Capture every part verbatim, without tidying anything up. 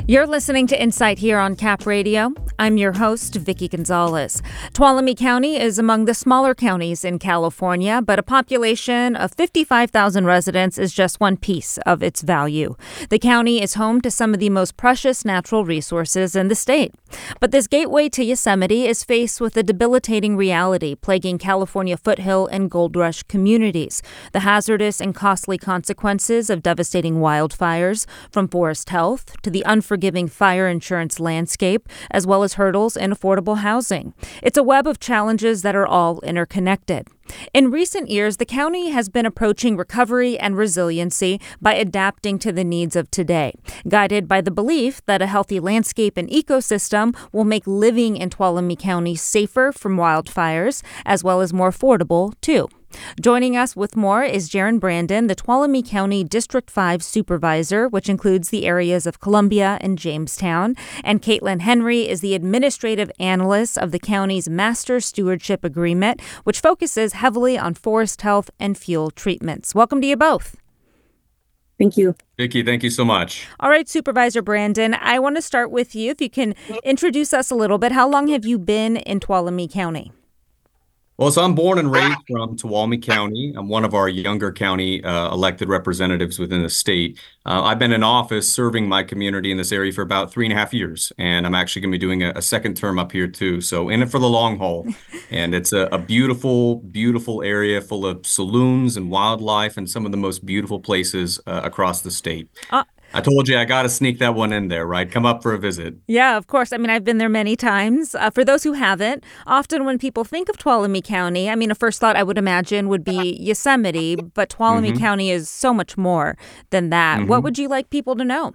You're listening to Insight here on Cap Radio. I'm your host, Vicki Gonzalez. Tuolumne County is among the smaller counties in California, but a population of fifty-five thousand residents is just one piece of its value. The county is home to some of the most precious natural resources in the state. But this gateway to Yosemite is faced with a debilitating reality plaguing California foothill and gold rush communities: the hazardous and costly consequences of devastating wildfires, from forest health to the unforgiving fire insurance landscape, as well as hurdles in affordable housing. It's a web of challenges that are all interconnected. In recent years, the county has been approaching recovery and resiliency by adapting to the needs of today, guided by the belief that a healthy landscape and ecosystem will make living in Tuolumne County safer from wildfires, as well as more affordable, too. Joining us with more is Jaron Brandon, the Tuolumne County District five Supervisor, which includes the areas of Columbia and Jamestown, and Caitlin Henry is the Administrative Analyst of the county's Master Stewardship Agreement, which focuses heavily on forest health and fuel treatments. Welcome to you both. Thank you. Vicki, thank you so much. All right, Supervisor Brandon, I want to start with you. If you can introduce us a little bit, how long have you been in Tuolumne County? Well, so I'm born and raised from Tuolumne County. I'm one of our younger county uh, elected representatives within the state. Uh, I've been in office serving my community in this area for about three and a half years, and I'm actually going to be doing a, a second term up here too. So in it for the long haul. And it's a, a beautiful, beautiful area full of saloons and wildlife and some of the most beautiful places uh, across the state. Uh- I told you I got to sneak that one in there, right? Come up for a visit. Yeah, of course. I mean, I've been there many times. Uh, for those who haven't, often when people think of Tuolumne County, I mean, a first thought I would imagine would be Yosemite, but Tuolumne mm-hmm. County is so much more than that. Mm-hmm. What would you like people to know?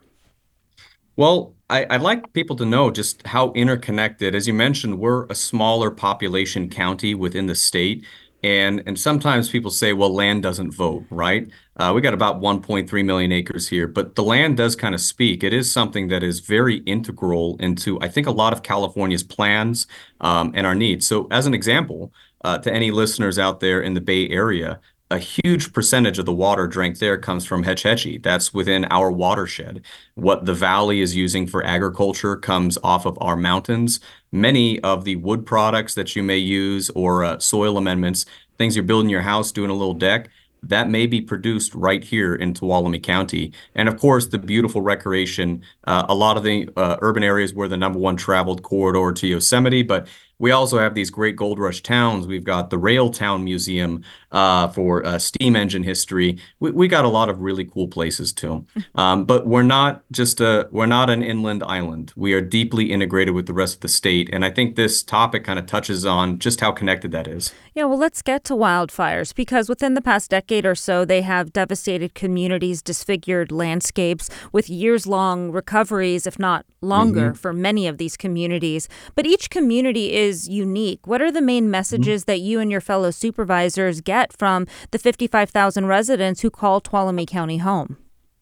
Well, I, I'd like people to know just how interconnected. As you mentioned, we're a smaller population county within the state. And and sometimes people say, well, land doesn't vote, right? Uh, we got about one point three million acres here, but the land does kind of speak. It is something that is very integral into, I think, a lot of California's plans um, and our needs. So as an example, uh, to any listeners out there in the Bay Area, a huge percentage of the water drank there comes from Hetch Hetchy. That's within our watershed. What the valley is using for agriculture comes off of our mountains. Many of the wood products that you may use or uh, soil amendments, things you're building your house, doing a little deck, that may be produced right here in Tuolumne County. And of course, the beautiful recreation, uh, a lot of the uh, urban areas were the number one traveled corridor to Yosemite, but we also have these great gold rush towns. We've got the Rail Town Museum uh, for uh, steam engine history. We, we got a lot of really cool places too. Um, but we're not just a we're not an inland island. We are deeply integrated with the rest of the state, and I think this topic kind of touches on just how connected that is. Yeah, well, let's get to wildfires, because within the past decade or so, they have devastated communities, disfigured landscapes, with years-long recoveries, if not longer, mm-hmm. for many of these communities. But each community is unique. What are the main messages mm-hmm. that you and your fellow supervisors get from the fifty-five thousand residents who call Tuolumne County home?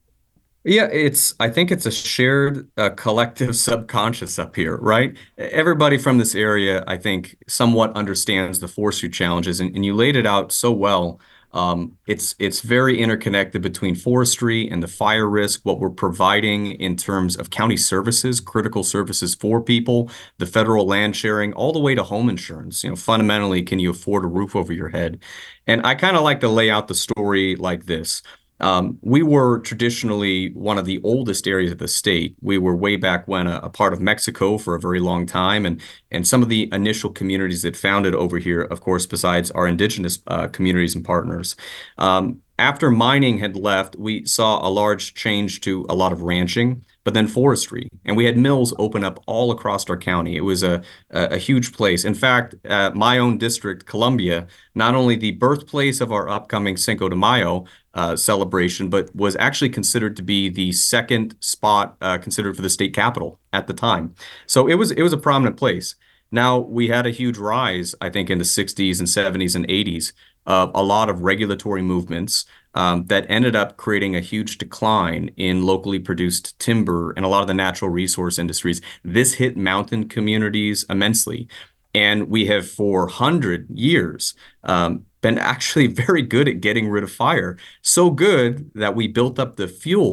Yeah, it's. I think it's a shared uh, collective subconscious up here, right? Everybody from this area, I think, somewhat understands the forestry challenges, and, and you laid it out so well. Um, it's it's very interconnected between forestry and the fire risk, what we're providing in terms of county services, critical services for people, the federal land sharing, all the way to home insurance. You know, fundamentally, can you afford a roof over your head? And I kind of like to lay out the story like this. Um, we were traditionally one of the oldest areas of the state. We were way back when a, a part of Mexico for a very long time. And, and some of the initial communities that founded over here, of course, besides our indigenous uh, communities and partners. Um, after mining had left, we saw a large change to a lot of ranching, but then forestry. And we had mills open up all across our county. It was a, a, a huge place. In fact, uh, my own district, Columbia, not only the birthplace of our upcoming Cinco de Mayo uh, celebration, but was actually considered to be the second spot uh, considered for the state capital at the time. So it was it was a prominent place. Now, we had a huge rise, I think, in the sixties and seventies and eighties of a lot of regulatory movements um, that ended up creating a huge decline in locally produced timber and a lot of the natural resource industries. This hit mountain communities immensely. And we have for one hundred years um, been actually very good at getting rid of fire. So good that we built up the fuel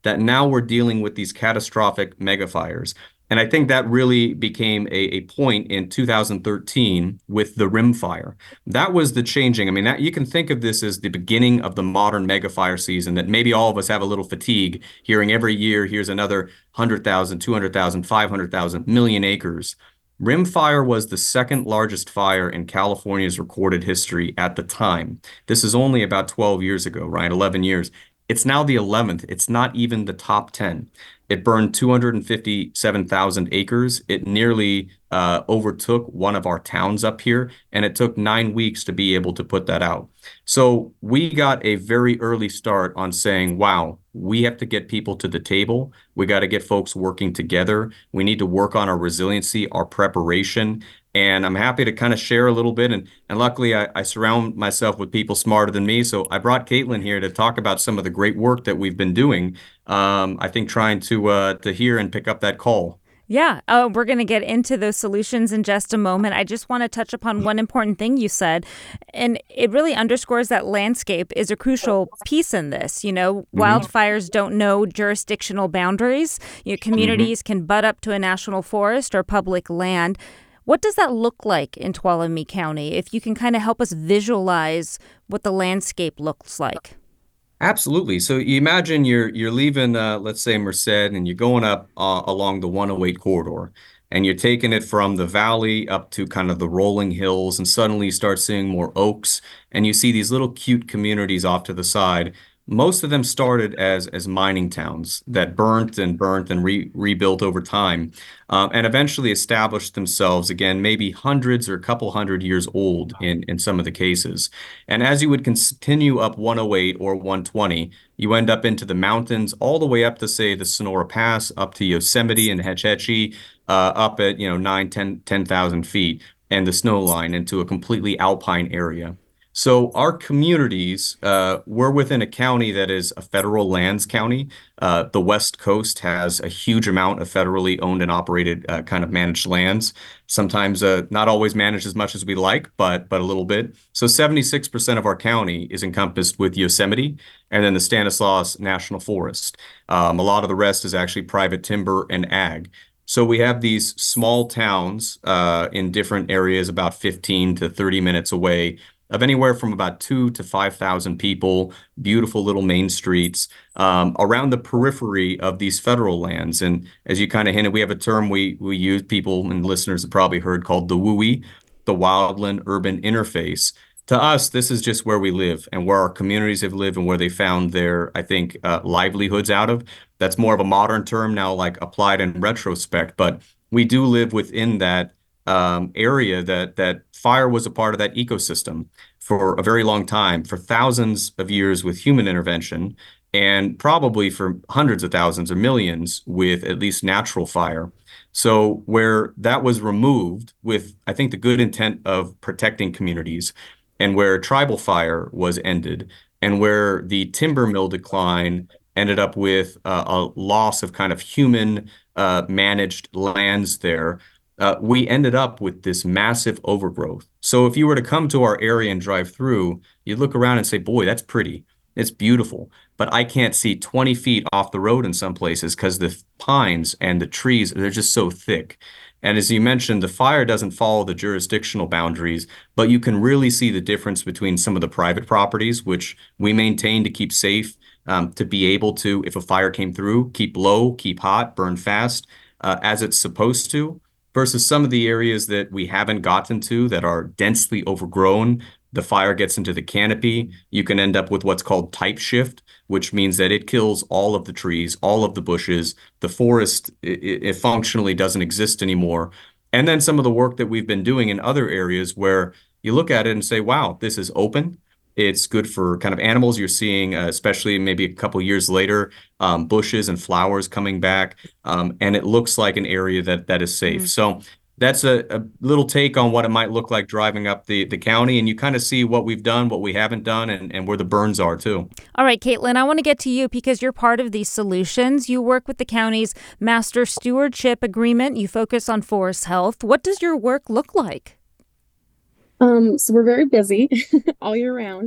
that now we're dealing with these catastrophic megafires. And I think that really became a, a point in two thousand thirteen with the Rim Fire. That was the changing. I mean, that you can think of this as the beginning of the modern megafire season that maybe all of us have a little fatigue hearing every year, here's another one hundred thousand, two hundred thousand, five hundred thousand, million acres. Rim Fire was the second largest fire in California's recorded history at the time. This is only about twelve years ago, right? eleven years. It's now the eleventh. It's not even the top ten. It burned two hundred fifty-seven thousand acres. It nearly uh, overtook one of our towns up here, and it took nine weeks to be able to put that out. So we got a very early start on saying, wow, we have to get people to the table. We got to get folks working together. We need to work on our resiliency, our preparation. And I'm happy to kind of share a little bit. And, and luckily, I, I surround myself with people smarter than me. So I brought Caitlin here to talk about some of the great work that we've been doing. Um, I think trying to uh, to hear and pick up that call. Yeah, uh, we're going to get into those solutions in just a moment. I just want to touch upon one important thing you said, and it really underscores that landscape is a crucial piece in this. You know, mm-hmm. Wildfires don't know jurisdictional boundaries. You know, communities mm-hmm. can butt up to a national forest or public land. What does that look like in Tuolumne County? If you can kind of help us visualize what the landscape looks like. Absolutely. So you imagine you're you're leaving, uh, let's say Merced, and you're going up uh, along the one oh eight corridor, and you're taking it from the valley up to kind of the rolling hills, and suddenly you start seeing more oaks, and you see these little cute communities off to the side. Most of them started as as mining towns that burnt and burnt and re, rebuilt over time, um, and eventually established themselves again, maybe hundreds or a couple hundred years old in, in some of the cases. And as you would continue up one oh eight or one twenty, you end up into the mountains, all the way up to, say, the Sonora Pass, up to Yosemite and Hetch Hetchy, uh, up at, you know, nine, ten, ten thousand feet, and the snow line into a completely alpine area. So our communities, uh, we're within a county that is a federal lands county. Uh, the West Coast has a huge amount of federally owned and operated uh, kind of managed lands. Sometimes uh, not always managed as much as we like, but but a little bit. So seventy-six percent of our county is encompassed with Yosemite and then the Stanislaus National Forest. Um, a lot of the rest is actually private timber and ag. So we have these small towns uh, in different areas about fifteen to thirty minutes away, of anywhere from about two to five thousand people, beautiful little main streets um, around the periphery of these federal lands. And as you kind of hinted, we have a term we we use, people and listeners have probably heard, called the W U I, the Wildland Urban Interface. To us, this is just where we live and where our communities have lived and where they found their, I think, uh, livelihoods out of. That's more of a modern term now, like applied in retrospect, but we do live within that um, area that that fire was a part of that ecosystem for a very long time, for thousands of years with human intervention, and probably for hundreds of thousands or millions with at least natural fire. So where that was removed with, I think, the good intent of protecting communities, and where tribal fire was ended, and where the timber mill decline ended up with uh, a loss of kind of human uh, managed lands there, Uh, we ended up with this massive overgrowth. So if you were to come to our area and drive through, you'd look around and say, boy, that's pretty. It's beautiful. But I can't see twenty feet off the road in some places because the pines and the trees, they're just so thick. And as you mentioned, the fire doesn't follow the jurisdictional boundaries, but you can really see the difference between some of the private properties, which we maintain to keep safe, um, to be able to, if a fire came through, keep low, keep hot, burn fast, uh, as it's supposed to, versus some of the areas that we haven't gotten to that are densely overgrown. The fire gets into the canopy. You can end up with what's called type shift, which means that it kills all of the trees, all of the bushes. The forest, it, it functionally doesn't exist anymore. And then some of the work that we've been doing in other areas where you look at it and say, wow, this is open. It's good for kind of animals. You're seeing, uh, especially maybe a couple years later, um, bushes and flowers coming back, um, and it looks like an area that that is safe. Mm. So that's a, a little take on what it might look like driving up the, the county, and you kind of see what we've done, what we haven't done, and, and where the burns are, too. All right, Caitlin, I want to get to you because you're part of these solutions. You work with the county's Master Stewardship Agreement. You focus on forest health. What does your work look like? Um, so we're very busy all year round.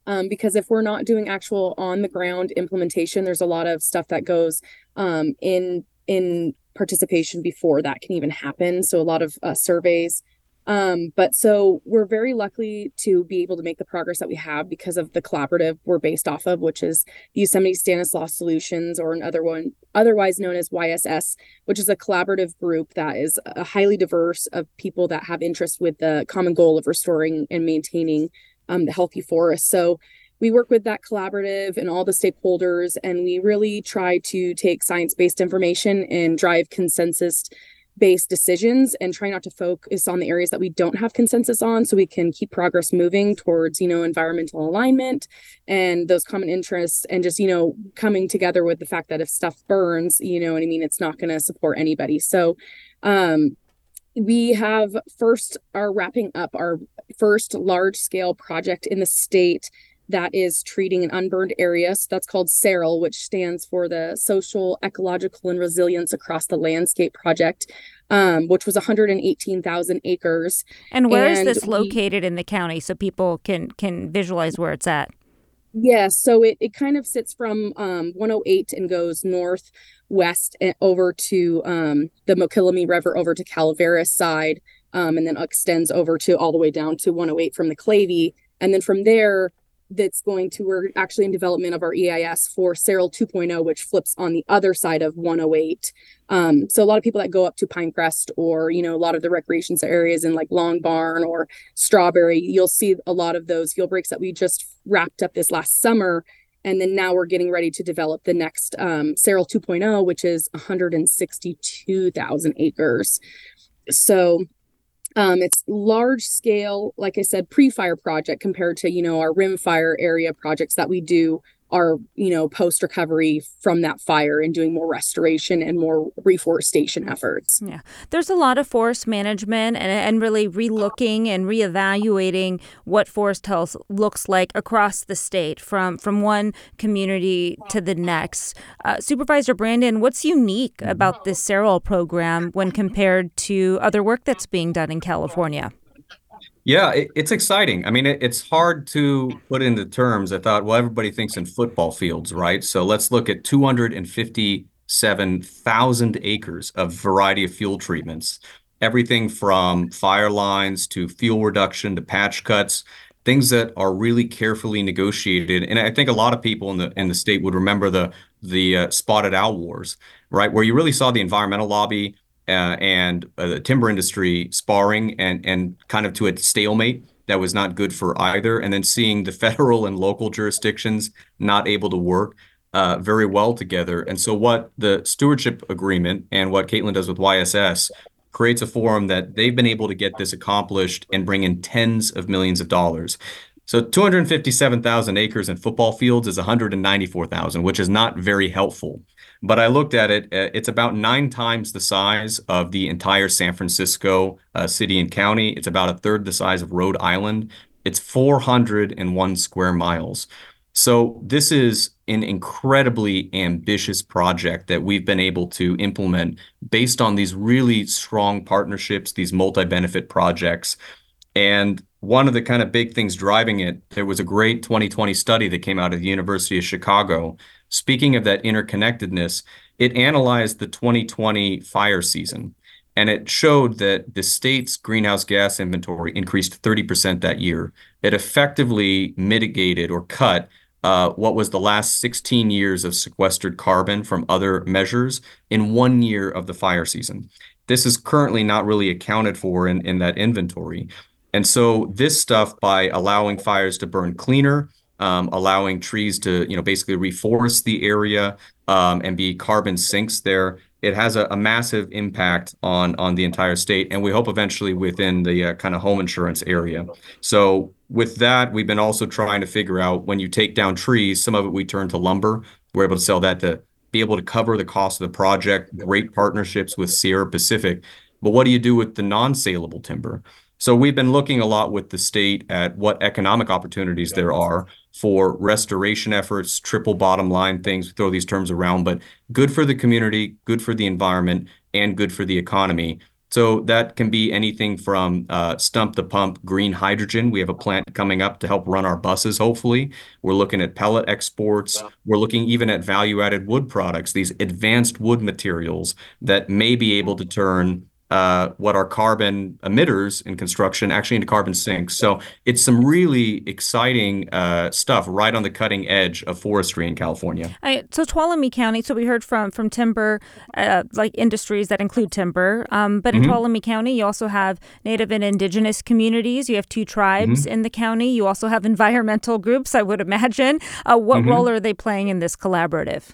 Um, because if we're not doing actual on the ground implementation, there's a lot of stuff that goes um, in in participation before that can even happen. So a lot of uh, surveys. Um, but so we're very lucky to be able to make the progress that we have because of the collaborative we're based off of, which is the Yosemite Stanislaus Solutions, or another one otherwise known as Y S S, which is a collaborative group that is a highly diverse of people that have interest with the common goal of restoring and maintaining um, the healthy forest. So we work with that collaborative and all the stakeholders, and we really try to take science-based information and drive consensus based decisions and try not to focus on the areas that we don't have consensus on, so we can keep progress moving towards, you know, environmental alignment and those common interests, and just, you know, coming together with the fact that if stuff burns, you know what I mean, it's not going to support anybody. So um we have first are wrapping up our first large scale project in the state that is treating an unburned area. So that's called SAREL, which stands for the Social, Ecological, and Resilience Across the Landscape Project, um, which was one hundred eighteen thousand acres. And where and is this we, located in the county so people can can visualize where it's at? Yeah, so it, it kind of sits from um, one oh eight and goes northwest and over to um, the Mokelumne River, over to Calaveras side, um, and then extends over to all the way down to one oh eight from the Clavey. And then from there, that's going to, we're actually in development of our E I S for SAREL two point oh, which flips on the other side of one oh eight. Um, so a lot of people that go up to Pinecrest, or, you know, a lot of the recreation areas in like Long Barn or Strawberry, you'll see a lot of those field breaks that we just wrapped up this last summer. And then now we're getting ready to develop the next um, SAREL two point oh, which is one hundred sixty-two thousand acres. So Um, it's large scale, like I said, pre-fire project compared to, you know, our rim fire area projects that we do are, you know, post recovery from that fire and doing more restoration and more reforestation efforts. Yeah, there's a lot of forest management and, and really relooking and reevaluating what forest health looks like across the state from, from one community to the next. Uh, Supervisor Brandon, what's unique about this SAREL program when compared to other work that's being done in California? Yeah, it, it's exciting. I mean, it, it's hard to put into terms. I thought, well, everybody thinks in football fields, right? So let's look at two hundred fifty-seven thousand acres of variety of fuel treatments, everything from fire lines to fuel reduction to patch cuts, things that are really carefully negotiated. And I think a lot of people in the in the state would remember the the uh, Spotted Owl Wars, right, where you really saw the environmental lobby Uh, and uh, the timber industry sparring and and kind of to a stalemate that was not good for either. And then seeing the federal and local jurisdictions not able to work uh, very well together. And so what the stewardship agreement and what Caitlin does with Y S S creates a forum that they've been able to get this accomplished and bring in tens of millions of dollars. So two hundred fifty-seven thousand acres and football fields is one hundred ninety-four thousand, which is not very helpful. But I looked at it, uh, it's about nine times the size of the entire San Francisco uh, city and county. It's about a third the size of Rhode Island. It's four hundred one square miles. So this is an incredibly ambitious project that we've been able to implement based on these really strong partnerships, these multi-benefit projects. And one of the kind of big things driving it, there was a great twenty twenty study that came out of the University of Chicago. Speaking of that interconnectedness, it analyzed the twenty twenty fire season, and it showed that the state's greenhouse gas inventory increased thirty percent that year. It effectively mitigated or cut uh, what was the last sixteen years of sequestered carbon from other measures in one year of the fire season. This is currently not really accounted for in, in that inventory. And so this stuff, by allowing fires to burn cleaner, um, allowing trees to, you know, basically reforest the area um, and be carbon sinks there, it has a, a massive impact on, on the entire state. And we hope eventually within the uh, kind of home insurance area. So with that, we've been also trying to figure out, when you take down trees, some of it we turn to lumber. We're able to sell that to be able to cover the cost of the project, great partnerships with Sierra Pacific. But what do you do with the non-saleable timber? So we've been looking a lot with the state at what economic opportunities there are for restoration efforts, triple bottom line things, we throw these terms around, but good for the community, good for the environment, and good for the economy. So that can be anything from uh, stump to pump green hydrogen. We have a plant coming up to help run our buses, hopefully. We're looking at pellet exports. We're looking even at value-added wood products, these advanced wood materials that may be able to turn uh, what are carbon emitters in construction actually into carbon sinks. So it's some really exciting uh, stuff right on the cutting edge of forestry in California. I, so Tuolumne County, so we heard from from timber, uh, like industries that include timber, um, but in Mm-hmm. Tuolumne County, you also have Native and Indigenous communities. You have two tribes Mm-hmm. in the county. You also have environmental groups, I would imagine. Uh, what Mm-hmm. role are they playing in this collaborative?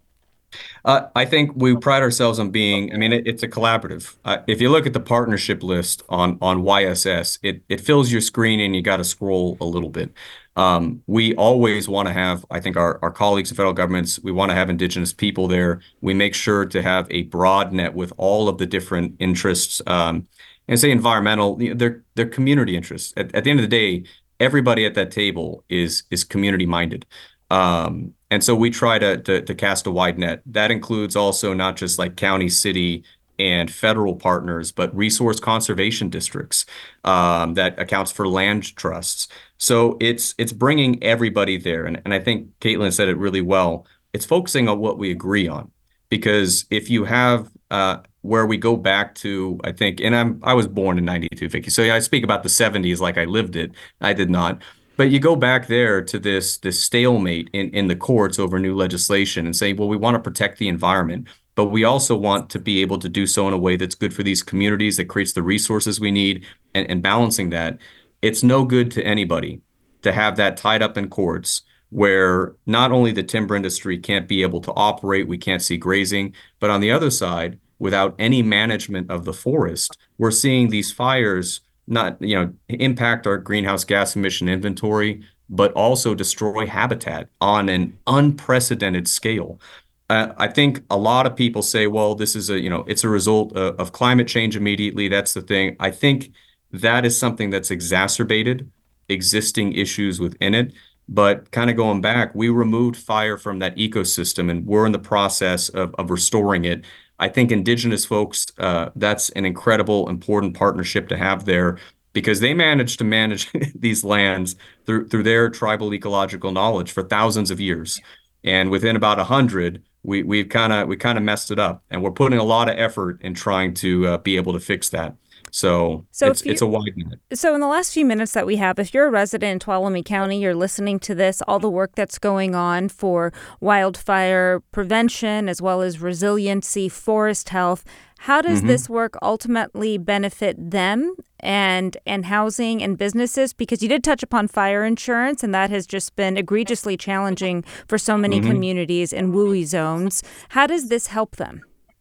Uh, I think we pride ourselves on being, I mean, it, it's a collaborative. Uh, if you look at the partnership list on on Y S S, it it fills your screen and you got to scroll a little bit. Um, we always want to have, I think our, our colleagues in federal governments, we want to have Indigenous people there. We make sure to have a broad net with all of the different interests, um, and say environmental, you know, they're, they're community interests. At, at the end of the day, everybody at that table is is community minded. Um, and so we try to, to to cast a wide net. That includes also not just like county, city, and federal partners, but resource conservation districts, um, that accounts for land trusts. So it's it's bringing everybody there. And, and I think Caitlin said it really well. It's focusing on what we agree on. Because if you have uh, where we go back to, I think, and I'm I was born in ninety-two, Vicky. So yeah, I speak about the seventies like I lived it. I did not. But you go back there to this this stalemate in, in the courts over new legislation and say, well, we want to protect the environment, but we also want to be able to do so in a way that's good for these communities, that creates the resources we need, and, and balancing that. It's no good to anybody to have that tied up in courts where not only the timber industry can't be able to operate, we can't see grazing, but on the other side, without any management of the forest, we're seeing these fires not, you know, impact our greenhouse gas emission inventory, but also destroy habitat on an unprecedented scale. Uh, I think a lot of people say, well, this is a, you know, it's a result of, of climate change immediately. That's the thing. I think that is something that's exacerbated existing issues within it. But kind of going back, we removed fire from that ecosystem and we're in the process of, of restoring it. I think Indigenous folks, uh, that's an incredible, important partnership to have there because they managed to manage these lands through through their tribal ecological knowledge for thousands of years. And within about a hundred, we we've kind of we kind of messed it up, and we're putting a lot of effort in trying to uh, be able to fix that. So, So it's if you, it's a wide net. So in the last few minutes that we have, if you're a resident in Tuolumne County, you're listening to this, all the work that's going on for wildfire prevention as well as resiliency, forest health, how does Mm-hmm. this work ultimately benefit them and and housing and businesses? Because you did touch upon fire insurance, and that has just been egregiously challenging for so many Mm-hmm. communities in W U I zones. How does this help them?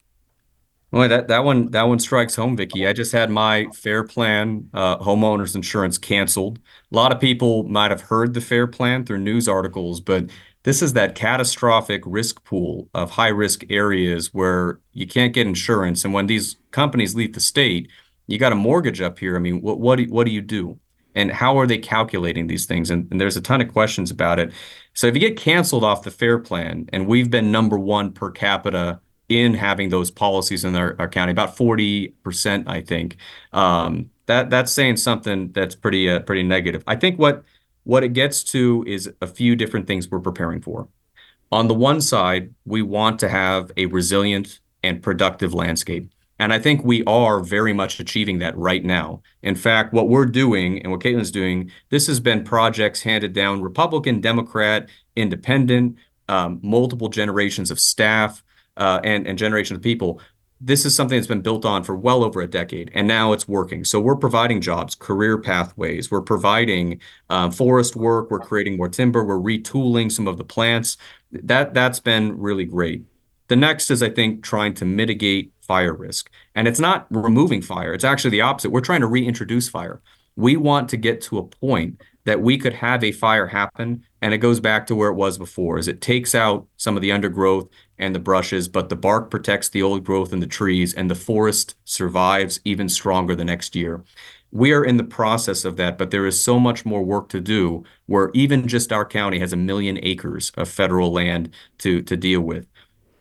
Well, that that one that one strikes home, Vicky. I just had my Fair Plan uh, homeowners insurance canceled. A lot of people might have heard the Fair Plan through news articles, but this is that catastrophic risk pool of high risk areas where you can't get insurance. And when these companies leave the state, you got a mortgage up here. I mean, what what do, what do you do? And how are they calculating these things? And, and there's a ton of questions about it. So if you get canceled off the Fair Plan, and we've been number one per capita in having those policies in our, our county, about forty percent, I think. Um, that that's saying something that's pretty uh, pretty negative. I think what what it gets to is a few different things we're preparing for. On the one side, we want to have a resilient and productive landscape. And I think we are very much achieving that right now. In fact, what we're doing and what Caitlin's doing, this has been projects handed down Republican, Democrat, Independent, um, multiple generations of staff, uh, and, and generation of people. This is something that's been built on for well over a decade, and now it's working. So we're providing jobs, career pathways. We're providing um, forest work. We're creating more timber. We're retooling some of the plants. That that's been really great. The next is, I think, trying to mitigate fire risk. And it's not removing fire. It's actually the opposite. We're trying to reintroduce fire. We want to get to a point that we could have a fire happen, and it goes back to where it was before, is it takes out some of the undergrowth and the brushes, but the bark protects the old growth in the trees, and the forest survives even stronger the next year. We are in the process of that, but there is so much more work to do, where even just our county has a million acres of federal land to, to deal with.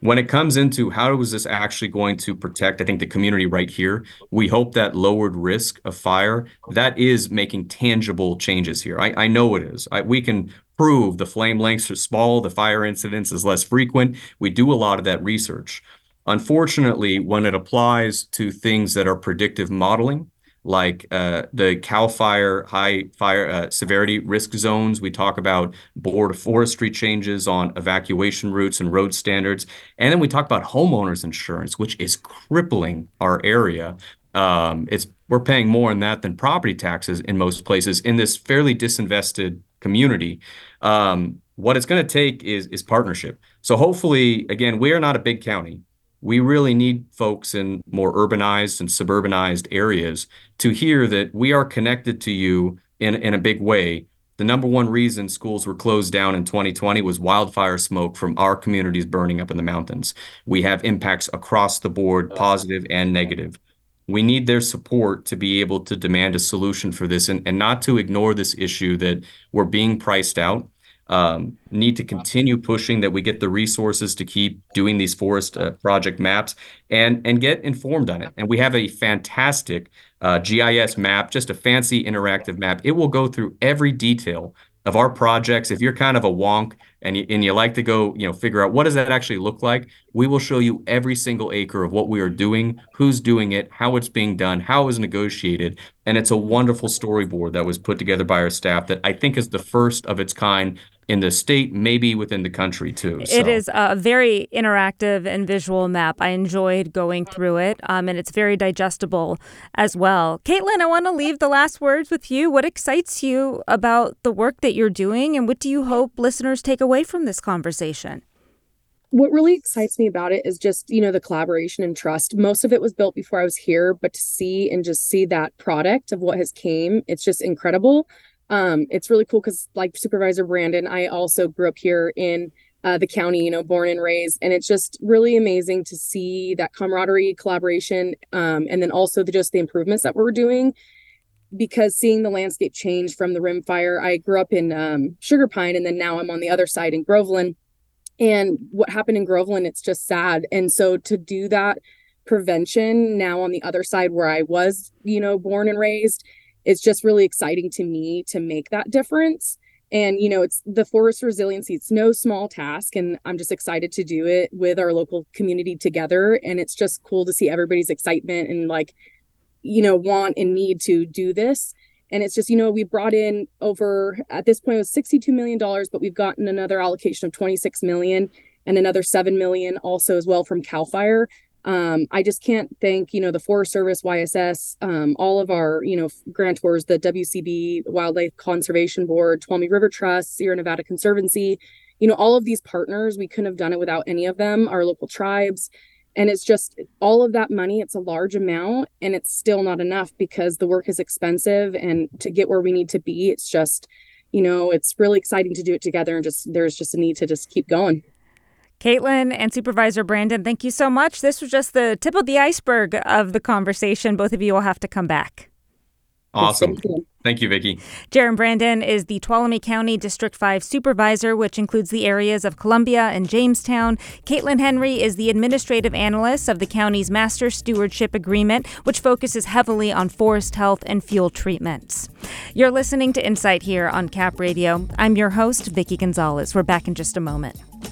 When it comes into how is this actually going to protect, I think, the community right here, we hope that lowered risk of fire, that is making tangible changes here. I, I know it is. I, we can prove the flame lengths are small, the fire incidence is less frequent. We do a lot of that research. Unfortunately, when it applies to things that are predictive modeling, like uh, the CAL FIRE high fire uh, severity risk zones. We talk about Board of Forestry changes on evacuation routes and road standards. And then we talk about homeowners insurance, which is crippling our area. Um, it's we're paying more in that than property taxes in most places in this fairly disinvested community. Um, what it's going to take is, is partnership. So hopefully, again, we are not a big county. We really need folks in more urbanized and suburbanized areas to hear that we are connected to you in, in a big way. The number one reason schools were closed down in twenty twenty was wildfire smoke from our communities burning up in the mountains. We have impacts across the board, positive and negative. We need their support to be able to demand a solution for this and, and not to ignore this issue that we're being priced out. Um, need to continue pushing that we get the resources to keep doing these forest uh, project maps and and get informed on it. And we have a fantastic uh, G I S map, just a fancy interactive map. It will go through every detail of our projects. If you're kind of a wonk and you, and you like to go, you know, figure out what does that actually look like, we will show you every single acre of what we are doing, who's doing it, how it's being done, how it was negotiated. And it's a wonderful storyboard that was put together by our staff that I think is the first of its kind in the state, maybe within the country too. It so. is a very interactive and visual map. I enjoyed going through it, um, and it's very digestible as well. Caitlin, I want to leave the last words with you. What excites you about the work that you're doing, and what do you hope listeners take away from this conversation? What really excites me about it is just, you know, the collaboration and trust. Most of it was built before I was here, but to see and just see that product of what has came, it's just incredible. Um, it's really cool because, like Supervisor Brandon, I also grew up here in uh, the county, you know, born and raised. And it's just really amazing to see that camaraderie, collaboration, um, and then also the, just the improvements that we're doing. Because seeing the landscape change from the rim fire, I grew up in um, Sugar Pine, and then now I'm on the other side in Groveland. And what happened in Groveland, it's just sad. And so to do that prevention now on the other side where I was, you know, born and raised, it's just really exciting to me to make that difference. And, you know, it's the forest resiliency. It's no small task. And I'm just excited to do it with our local community together. And it's just cool to see everybody's excitement and, like, you know, want and need to do this. And it's just, you know, we brought in over, at this point, it was sixty-two million dollars, but we've gotten another allocation of twenty-six million dollars and another seven million dollars also as well from CAL FIRE. Um, I just can't thank, you know, the Forest Service, Y S S, um, all of our, you know, grantors, the W C B, Wildlife Conservation Board, Tuolumne River Trust, Sierra Nevada Conservancy, you know, all of these partners. We couldn't have done it without any of them, our local tribes. And it's just all of that money. It's a large amount, and it's still not enough because the work is expensive. And to get where we need to be, it's just, you know, it's really exciting to do it together. And just there's just a need to just keep going. Caitlin and Supervisor Brandon, thank you so much. This was just the tip of the iceberg of the conversation. Both of you will have to come back. Awesome. Thank you, Vicki. Jaron Brandon is the Tuolumne County District five Supervisor, which includes the areas of Columbia and Jamestown. Caitlin Henry is the Administrative Analyst of the county's Master Stewardship Agreement, which focuses heavily on forest health and fuel treatments. You're listening to Insight here on Cap Radio. I'm your host, Vicki Gonzalez. We're back in just a moment.